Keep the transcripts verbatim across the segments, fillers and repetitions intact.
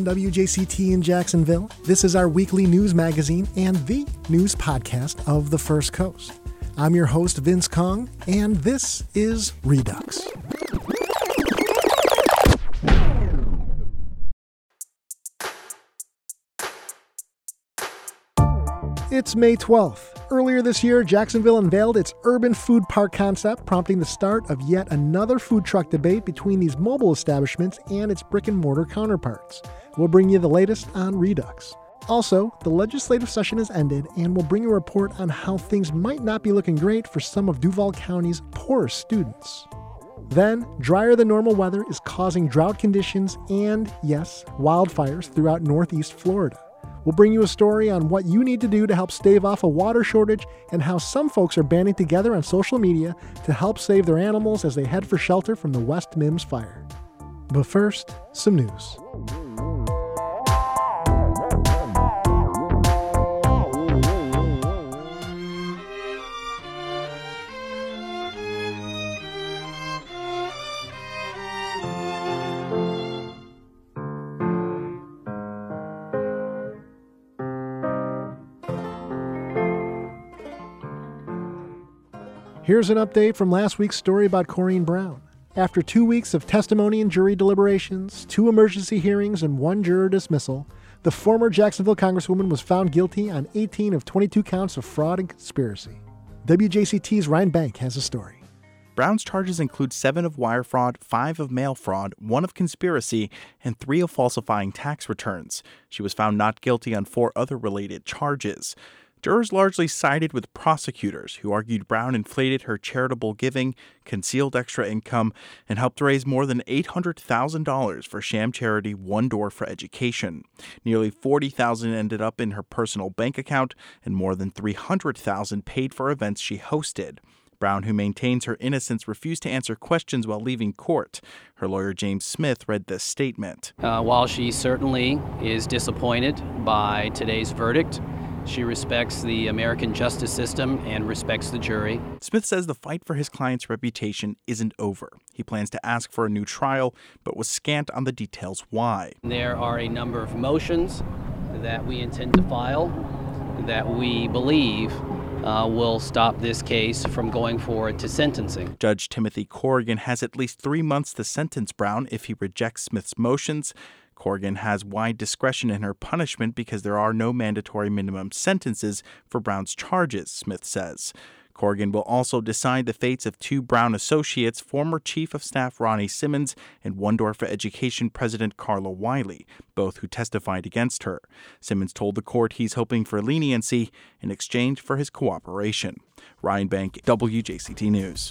W J C T in Jacksonville. This is our weekly news magazine and the news podcast of the First Coast. I'm your host, Vince Kong, and this is Redux. It's May twelfth. Earlier this year, Jacksonville unveiled its urban food park concept, prompting the start of yet another food truck debate between these mobile establishments and its brick-and-mortar counterparts. We'll bring you the latest on Redux. Also, the legislative session has ended, and we'll bring you a report on how things might not be looking great for some of Duval County's poorest students. Then, drier than normal weather is causing drought conditions and, yes, wildfires throughout northeast Florida. We'll bring you a story on what you need to do to help stave off a water shortage and how some folks are banding together on social media to help save their animals as they head for shelter from the West Mims fire. But first, some news. Here's an update from last week's story about Corrine Brown. After two weeks of testimony and jury deliberations, two emergency hearings, and one juror dismissal, the former Jacksonville Congresswoman was found guilty on eighteen of twenty-two counts of fraud and conspiracy. W J C T's Ryan Bank has a story. Brown's charges include seven of wire fraud, five of mail fraud, one of conspiracy, and three of falsifying tax returns. She was found not guilty on four other related charges. Jurors largely sided with prosecutors, who argued Brown inflated her charitable giving, concealed extra income, and helped raise more than eight hundred thousand dollars for sham charity One Door for Education. Nearly forty thousand dollars ended up in her personal bank account, and more than three hundred thousand dollars paid for events she hosted. Brown, who maintains her innocence, refused to answer questions while leaving court. Her lawyer, James Smith, read this statement. Uh, while she certainly is disappointed by today's verdict, she respects the American justice system and respects the jury. Smith says the fight for his client's reputation isn't over. He plans to ask for a new trial, but was scant on the details why. There are a number of motions that we intend to file that we believe uh, will stop this case from going forward to sentencing. Judge Timothy Corrigan has at least three months to sentence Brown if he rejects Smith's motions. Corrigan has wide discretion in her punishment because there are no mandatory minimum sentences for Brown's charges, Smith says. Corrigan will also decide the fates of two Brown associates, former Chief of Staff Ronnie Simmons and One Door for Education President Carla Wiley, both who testified against her. Simmons told the court he's hoping for leniency in exchange for his cooperation. Ryan Bank, W J C T News.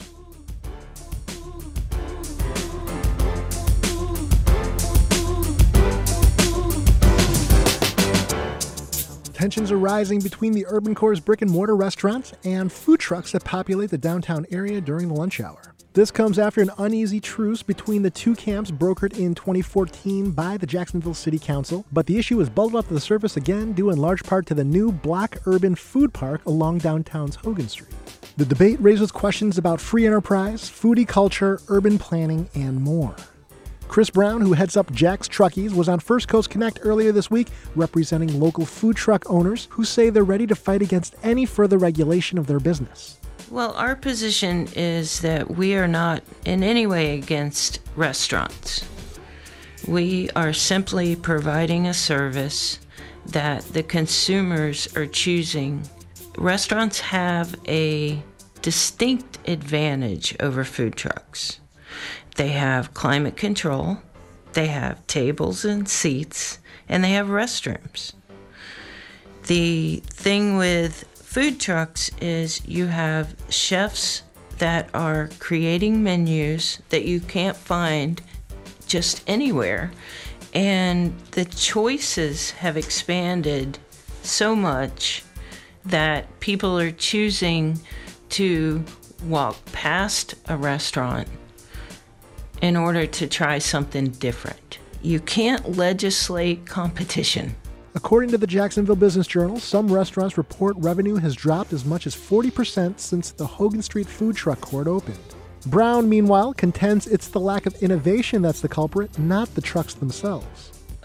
Tensions are rising between the Urban Core's brick-and-mortar restaurants and food trucks that populate the downtown area during the lunch hour. This comes after an uneasy truce between the two camps brokered in twenty fourteen by the Jacksonville City Council, but the issue has bubbled up to the surface again due in large part to the new Black Urban Food Park along downtown's Hogan Street. The debate raises questions about free enterprise, foodie culture, urban planning, and more. Chris Brown, who heads up Jack's Truckies, was on First Coast Connect earlier this week representing local food truck owners who say they're ready to fight against any further regulation of their business. Well, our position is that we are not in any way against restaurants. We are simply providing a service that the consumers are choosing. Restaurants have a distinct advantage over food trucks. They have climate control, they have tables and seats, and they have restrooms. The thing with food trucks is you have chefs that are creating menus that you can't find just anywhere, and the choices have expanded so much that people are choosing to walk past a restaurant in order to try something different. You can't legislate competition. According to the Jacksonville Business Journal, some restaurants report revenue has dropped as much as forty percent since the Hogan Street Food Truck Court opened. Brown, meanwhile, contends it's the lack of innovation that's the culprit, not the trucks themselves.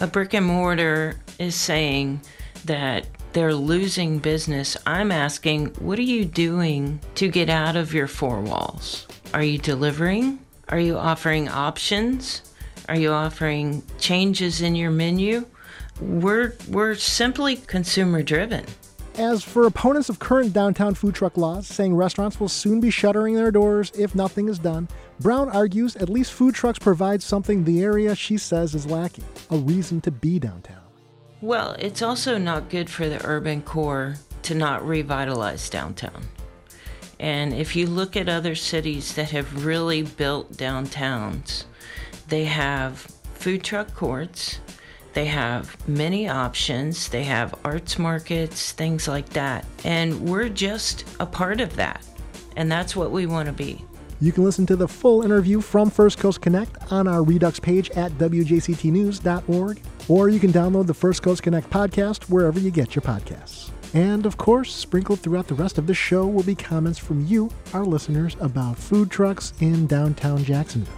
a brick and mortar is saying that they're losing business, I'm asking, what are you doing to get out of your four walls? Are you delivering? Are you offering options? Are you offering changes in your menu? We're, we're simply consumer driven. As for opponents of current downtown food truck laws, saying restaurants will soon be shuttering their doors if nothing is done, Brown argues at least food trucks provide something the area she says is lacking, a reason to be downtown. Well, it's also not good for the urban core to not revitalize downtown. And if you look at other cities that have really built downtowns, they have food truck courts, they have many options, they have arts markets, things like that. And we're just a part of that. And that's what we want to be. You can listen to the full interview from First Coast Connect on our Redux page at W J C T news dot org, or you can download the First Coast Connect podcast wherever you get your podcasts. And of course, sprinkled throughout the rest of the show will be comments from you, our listeners, about food trucks in downtown Jacksonville.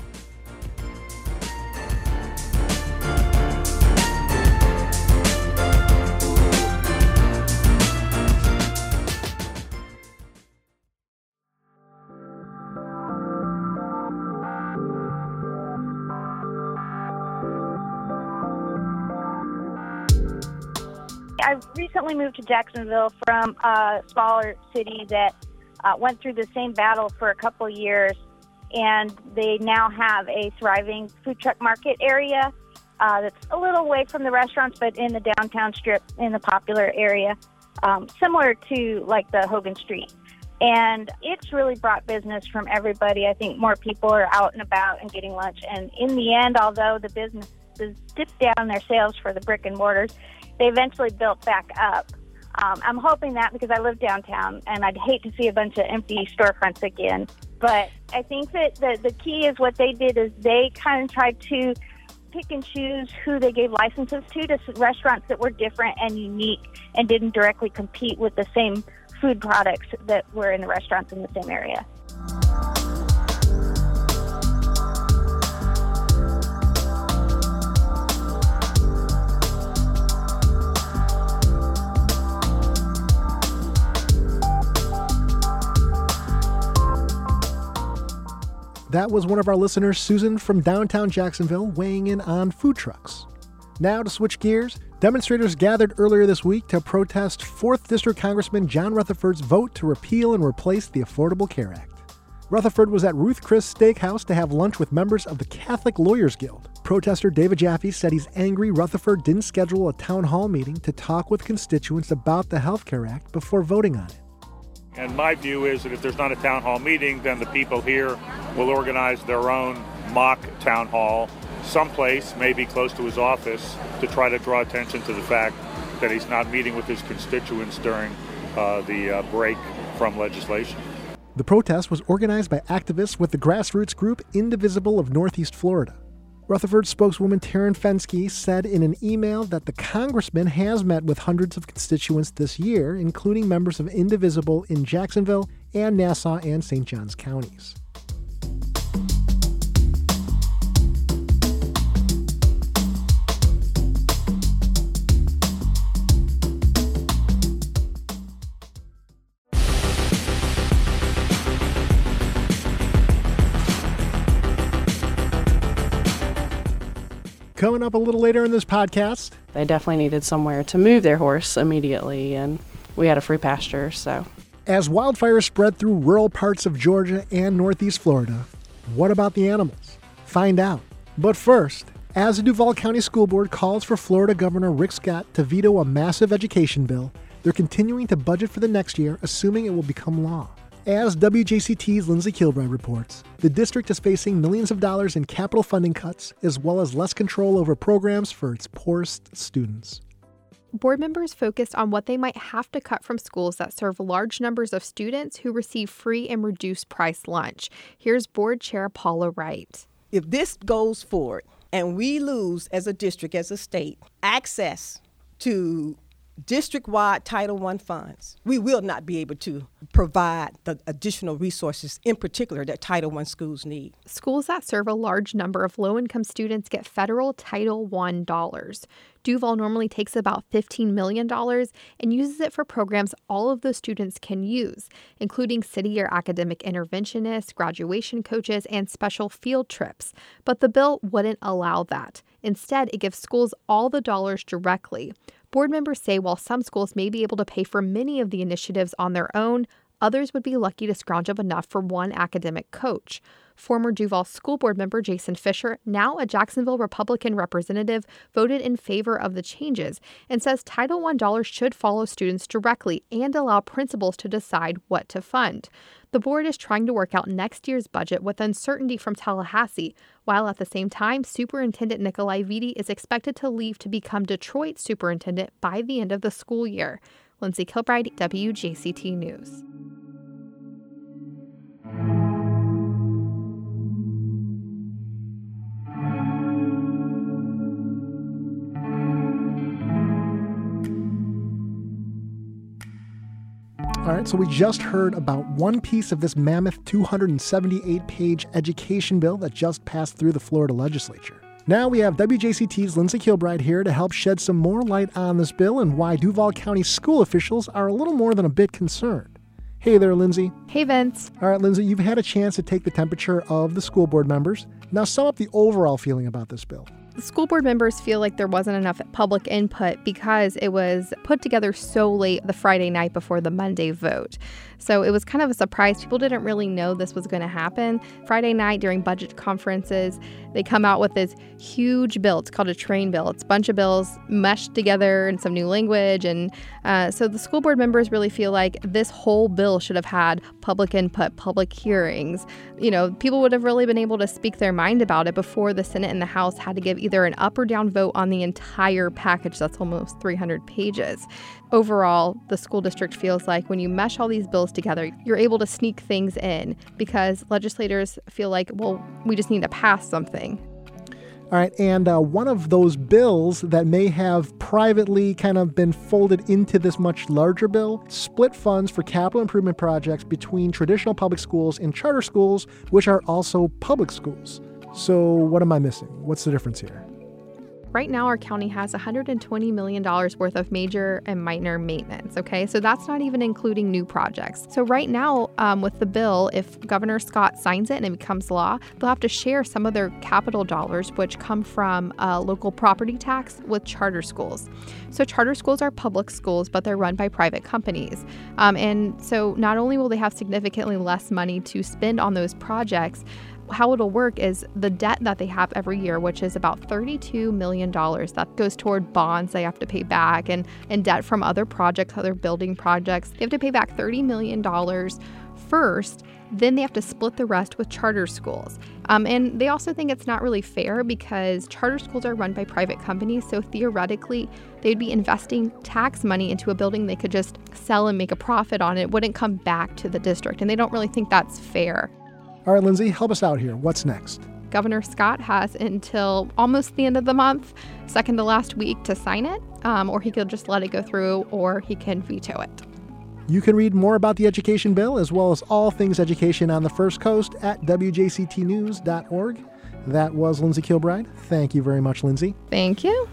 I recently moved to Jacksonville from a smaller city that uh, went through the same battle for a couple years, and they now have a thriving food truck market area uh, that's a little away from the restaurants, but in the downtown strip in the popular area, um, similar to like the Hogan Street. And it's really brought business from everybody. I think more people are out and about and getting lunch. And in the end, although the businesses dipped down their sales for the brick and mortars, they eventually built back up. Um, I'm hoping that because I live downtown and I'd hate to see a bunch of empty storefronts again. But I think that the, the key is what they did is they kind of tried to pick and choose who they gave licenses to, to restaurants that were different and unique and didn't directly compete with the same food products that were in the restaurants in the same area. That was one of our listeners, Susan from downtown Jacksonville, weighing in on food trucks. Now to switch gears, demonstrators gathered earlier this week to protest fourth District Congressman John Rutherford's vote to repeal and replace the Affordable Care Act. Rutherford was at Ruth Chris Steakhouse to have lunch with members of the Catholic Lawyers Guild. Protester David Jaffe said he's angry Rutherford didn't schedule a town hall meeting to talk with constituents about the Health Care Act before voting on it. And my view is that if there's not a town hall meeting, then the people here will organize their own mock town hall someplace, maybe close to his office, to try to draw attention to the fact that he's not meeting with his constituents during uh, the uh, break from legislation. The protest was organized by activists with the grassroots group Indivisible of Northeast Florida. Rutherford spokeswoman Taryn Fenske said in an email that the congressman has met with hundreds of constituents this year, including members of Indivisible in Jacksonville and Nassau and Saint Johns counties. Coming up a little later in this podcast. They definitely needed somewhere to move their horse immediately, and we had a free pasture, so. As wildfires spread through rural parts of Georgia and Northeast Florida, what about the animals? Find out. But first, as the Duval County School Board calls for Florida Governor Rick Scott to veto a massive education bill, they're continuing to budget for the next year, assuming it will become law. As W J C T's Lindsay Kilbride reports, the district is facing millions of dollars in capital funding cuts, as well as less control over programs for its poorest students. Board members focused on what they might have to cut from schools that serve large numbers of students who receive free and reduced price lunch. Here's Board Chair Paula Wright. If this goes forward and we lose as a district, as a state, access to district-wide Title one funds, we will not be able to provide the additional resources, in particular, that Title one schools need. Schools that serve a large number of low-income students get federal Title one dollars. Duval normally takes about fifteen million dollars and uses it for programs all of those students can use, including city or academic interventionists, graduation coaches, and special field trips. But the bill wouldn't allow that. Instead, it gives schools all the dollars directly. Board members say while some schools may be able to pay for many of the initiatives on their own, others would be lucky to scrounge up enough for one academic coach. Former Duval School Board member Jason Fisher, now a Jacksonville Republican representative, voted in favor of the changes and says Title one dollars should follow students directly and allow principals to decide what to fund. The board is trying to work out next year's budget with uncertainty from Tallahassee, while at the same time, Superintendent Nikolai Vitti is expected to leave to become Detroit superintendent by the end of the school year. Lindsay Kilbride, W J C T News. All right, so we just heard about one piece of this mammoth two hundred seventy-eight page education bill that just passed through the Florida legislature. Now we have W J C T's Lindsay Kilbride here to help shed some more light on this bill and why Duval County school officials are a little more than a bit concerned. Hey there, Lindsay. Hey, Vince. All right, Lindsay, you've had a chance to take the temperature of the school board members. Now sum up the overall feeling about this bill. The school board members feel like there wasn't enough public input because it was put together so late the Friday night before the Monday vote. So it was kind of a surprise. People didn't really know this was going to happen. Friday night during budget conferences, they come out with this huge bill. It's called a train bill. It's a bunch of bills meshed together in some new language. And uh, so the school board members really feel like this whole bill should have had public input, public hearings. You know, people would have really been able to speak their mind about it before the Senate and the House had to give either an up or down vote on the entire package. That's almost three hundred pages. Overall, the school district feels like when you mesh all these bills together, you're able to sneak things in because legislators feel like, well, we just need to pass something. All right, and uh, one of those bills that may have privately kind of been folded into this much larger bill split funds for capital improvement projects between traditional public schools and charter schools, which are also public schools. So what am I missing? What's the difference here? Right now, our county has one hundred twenty million dollars worth of major and minor maintenance, okay? So that's not even including new projects. So right now, um, with the bill, if Governor Scott signs it and it becomes law, they'll have to share some of their capital dollars, which come from uh, local property tax, with charter schools. So charter schools are public schools, but they're run by private companies. Um, and so not only will they have significantly less money to spend on those projects, how it'll work is the debt that they have every year, which is about thirty-two million dollars, that goes toward bonds they have to pay back and, and debt from other projects, other building projects. They have to pay back thirty million dollars first, then they have to split the rest with charter schools. Um, and they also think it's not really fair because charter schools are run by private companies, so theoretically they'd be investing tax money into a building they could just sell and make a profit on. It wouldn't come back to the district, and they don't really think that's fair. All right, Lindsay, help us out here. What's next? Governor Scott has until almost the end of the month, second to last week, to sign it, um, or he could just let it go through, or he can veto it. You can read more about the education bill as well as all things education on the First Coast at W J C T news dot org. That was Lindsay Kilbride. Thank you very much, Lindsay. Thank you.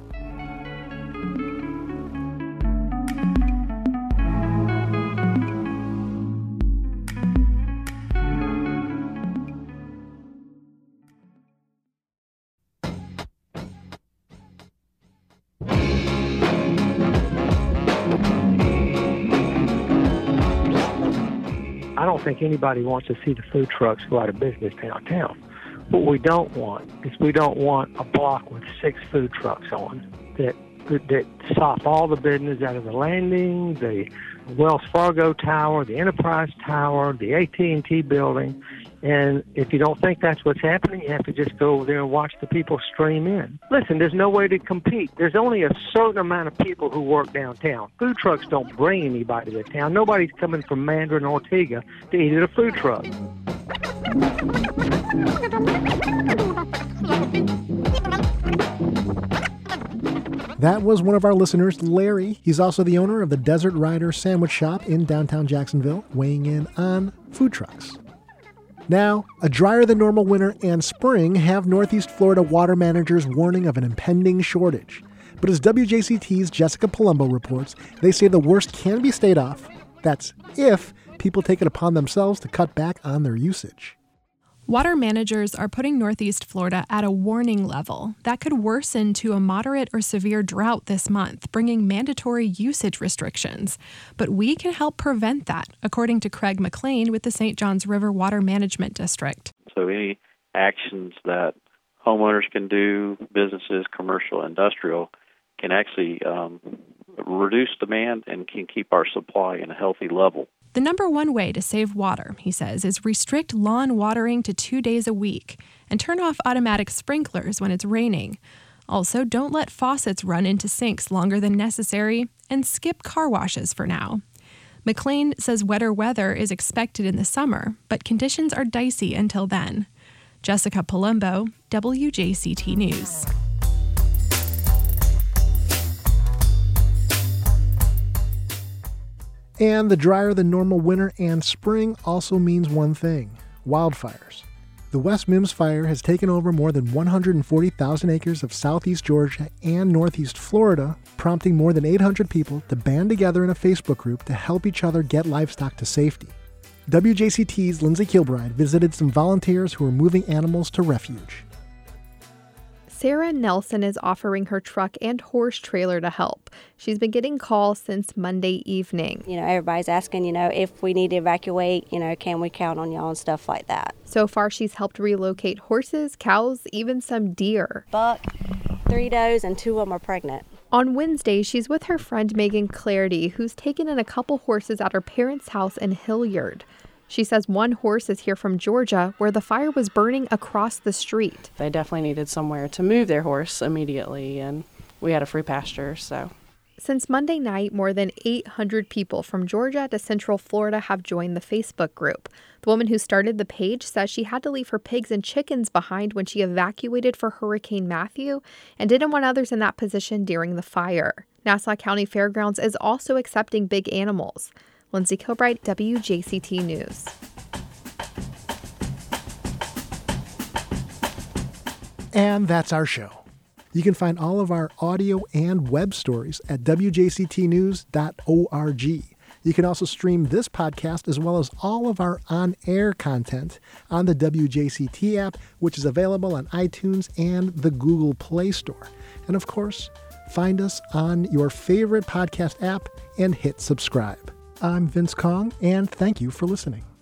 I don't think anybody wants to see the food trucks go out of business downtown. What we don't want is we don't want a block with six food trucks on that that stop all the business out of the Landing, the Wells Fargo Tower, the Enterprise Tower, the A T and T building. And if you don't think that's what's happening, you have to just go over there and watch the people stream in. Listen, there's no way to compete. There's only a certain amount of people who work downtown. Food trucks don't bring anybody to town. Nobody's coming from Mandarin or Ortega to eat at a food truck. That was one of our listeners, Larry. He's also the owner of the Desert Rider Sandwich Shop in downtown Jacksonville, weighing in on food trucks. Now, a drier than normal winter and spring have Northeast Florida water managers warning of an impending shortage. But as W J C T's Jessica Palumbo reports, they say the worst can be stayed off. That's if people take it upon themselves to cut back on their usage. Water managers are putting Northeast Florida at a warning level that could worsen to a moderate or severe drought this month, bringing mandatory usage restrictions. But we can help prevent that, according to Craig McLean with the Saint Johns River Water Management District. So any actions that homeowners can do, businesses, commercial, industrial, can actually um, reduce demand and can keep our supply in a healthy level. The number one way to save water, he says, is restrict lawn watering to two days a week and turn off automatic sprinklers when it's raining. Also, don't let faucets run into sinks longer than necessary and skip car washes for now. McLean says wetter weather is expected in the summer, but conditions are dicey until then. Jessica Palumbo, W J C T News. And the drier than normal winter and spring also means one thing: wildfires. The West Mims fire has taken over more than one hundred forty thousand acres of southeast Georgia and northeast Florida, prompting more than eight hundred people to band together in a Facebook group to help each other get livestock to safety. W J C T's Lindsay Kilbride visited some volunteers who are moving animals to refuge. Sarah Nelson is offering her truck and horse trailer to help. She's been getting calls since Monday evening. You know, everybody's asking, you know, if we need to evacuate, you know, can we count on y'all and stuff like that. So far, she's helped relocate horses, cows, even some deer. Buck, three does, and two of them are pregnant. On Wednesday, she's with her friend Megan Clarity, who's taken in a couple horses at her parents' house in Hilliard. She says one horse is here from Georgia, where the fire was burning across the street. They definitely needed somewhere to move their horse immediately, and we had a free pasture, so. Since Monday night, more than eight hundred people from Georgia to Central Florida have joined the Facebook group. The woman who started the page says she had to leave her pigs and chickens behind when she evacuated for Hurricane Matthew and didn't want others in that position during the fire. Nassau County Fairgrounds is also accepting big animals. Lindsay Kilbride, W J C T News. And that's our show. You can find all of our audio and web stories at w j c t news dot org. You can also stream this podcast as well as all of our on-air content on the W J C T app, which is available on iTunes and the Google Play Store. And of course, find us on your favorite podcast app and hit subscribe. I'm Vince Kong, and thank you for listening.